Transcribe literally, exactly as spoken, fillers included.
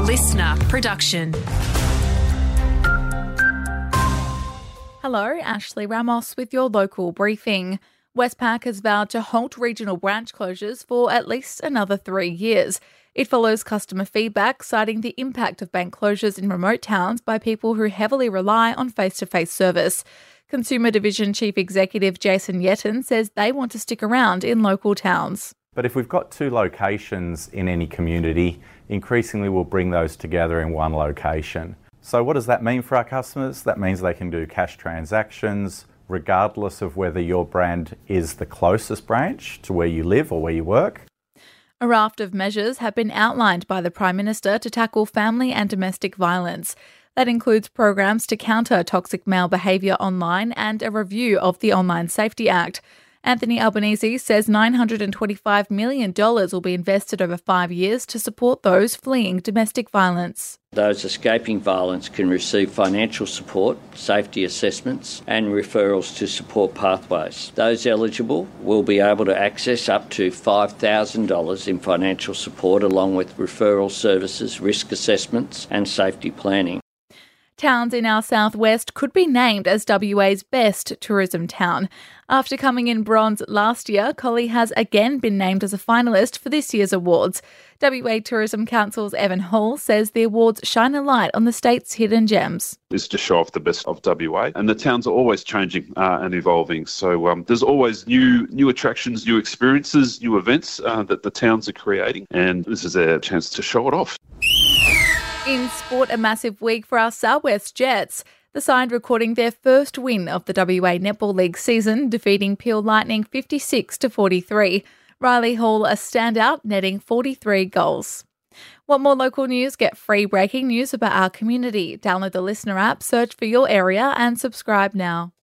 listener production. Hello, Ashley Ramos with your local briefing. Westpac has vowed to halt regional branch closures for at least another three years. It follows customer feedback citing the impact of bank closures in remote towns by people who heavily rely on face-to-face service. Consumer Division Chief Executive Jason Yetten says they want to stick around in local towns. But if we've got two locations in any community, increasingly we'll bring those together in one location. So what does that mean for our customers? That means they can do cash transactions regardless of whether your brand is the closest branch to where you live or where you work. A raft of measures have been outlined by the Prime Minister to tackle family and domestic violence. That includes programs to counter toxic male behaviour online and a review of the Online Safety Act. Anthony Albanese says nine hundred twenty-five million dollars will be invested over five years to support those fleeing domestic violence. Those escaping violence can receive financial support, safety assessments and referrals to support pathways. Those eligible will be able to access up to five thousand dollars in financial support along with referral services, risk assessments and safety planning. Towns in our southwest could be named as W A's best tourism town. After coming in bronze last year, Collie has again been named as a finalist for this year's awards. W A Tourism Council's Evan Hall says the awards shine a light on the state's hidden gems. Is to show off the best of W A, and the towns are always changing uh, and evolving. So um, there's always new new attractions, new experiences, new events uh, that the towns are creating, and this is a chance to show it off. In sport, a massive week for our Southwest Jets. The side recording their first win of the W A Netball League season, defeating Peel Lightning fifty-six to forty-three. Riley Hall a standout, netting forty-three goals. Want more local news? Get free breaking news about our community. Download the Listener app, search for your area and subscribe now.